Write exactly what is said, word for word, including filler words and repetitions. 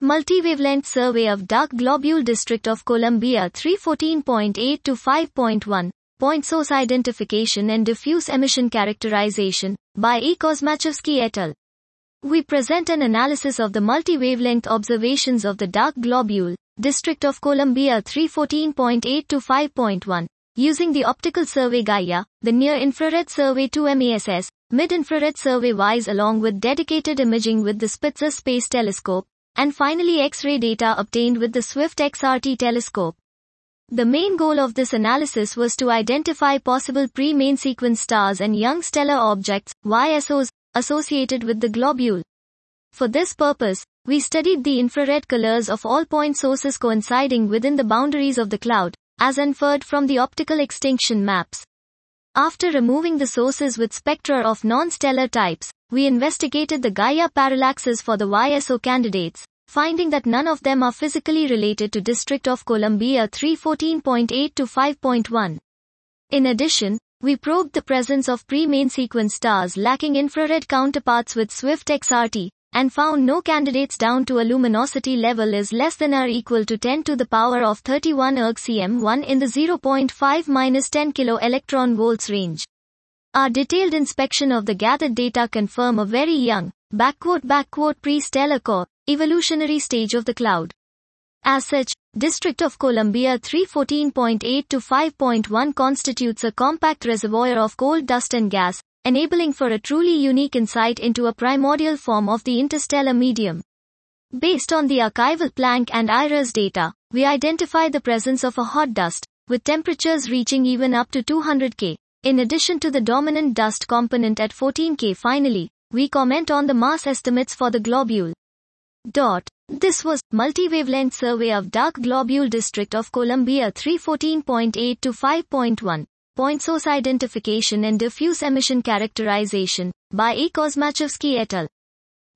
Multi-wavelength survey of dark globule District of Columbia three fourteen point eight to five point one. Point source identification and diffuse emission characterization, by E. Kosmachevsky et al. We present an analysis of the multi-wavelength observations of the dark globule, District of Columbia three fourteen point eight to five point one, using the optical survey Gaia, the near-infrared survey two MASS, mid-infrared survey WISE along with dedicated imaging with the Spitzer Space Telescope, and finally X-ray data obtained with the Swift X R T telescope. The main goal of this analysis was to identify possible pre-main sequence stars and young stellar objects, Y S Os, associated with the globule. For this purpose, we studied the infrared colors of all point sources coinciding within the boundaries of the cloud, as inferred from the optical extinction maps. After removing the sources with spectra of non-stellar types, we investigated the Gaia parallaxes for the Y S O candidates, finding that none of them are physically related to District of Columbia three fourteen point eight to five point one. In addition, we probed the presence of pre-main sequence stars lacking infrared counterparts with Swift X R T, and found no candidates down to a luminosity level is less than or equal to ten to the power of thirty-one erg C M one in the zero point five to ten kilo electron volts range. Our detailed inspection of the gathered data confirm a very young, backward backward pre-stellar core, evolutionary stage of the cloud. As such, District of Columbia three fourteen point eight to five point one constitutes a compact reservoir of cold dust and gas, enabling for a truly unique insight into a primordial form of the interstellar medium. Based on the archival Planck and I R A S data, we identify the presence of a hot dust, with temperatures reaching even up to two hundred Kelvin. In addition to the dominant dust component at fourteen Kelvin. Finally, we comment on the mass estimates for the globule. Dot. This was Multi-Wavelength Survey of Dark Globule District of Columbia three fourteen point eight to five point one. Point Source Identification and Diffuse Emission Characterization, by E. Kosmachevsky et al.